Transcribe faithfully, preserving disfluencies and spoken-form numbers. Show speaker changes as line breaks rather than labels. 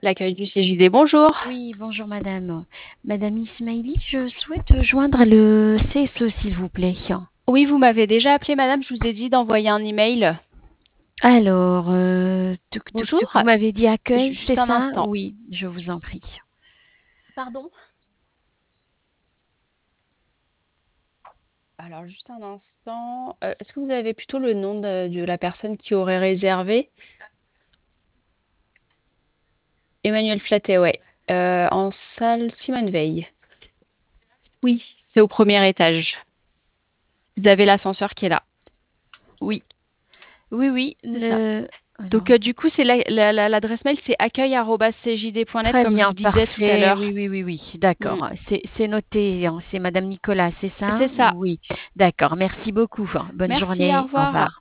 L'accueil du C J D, bonjour.
Oui, bonjour madame. Madame Ismaili, je souhaite joindre le C S E, s'il vous plaît.
Oui, vous m'avez déjà appelé, madame, je vous ai dit d'envoyer un email.
Alors, euh, tuc, tuc, tuc,
Bonjour,
vous m'avez dit accueil, c'est
juste un
ça?
instant.
Oui, je vous en prie.
Pardon? Alors, juste un instant. Euh, est-ce que vous avez plutôt le nom de, de la personne qui aurait réservé? Emmanuel Flattet, ouais. Euh, en salle Simone Veil. Oui, c'est au premier étage. Vous avez l'ascenseur qui est là. Oui,
Oui, oui,
c'est ça.
le...
Donc,
Alors,
euh, du coup, c'est la- la- la- l'adresse mail, c'est accueil arobase c j d point net,
très
comme je
bien,
vous disais tout à
parfait. Oui,
l'heure.
oui, oui, oui,
Mm.
d'accord. C'est, c'est noté, hein. C'est madame Nicolas, c'est ça?
C'est ça.
Oui, d'accord. Merci beaucoup. Bonne
Merci, au
journée. Au
revoir.
revoir.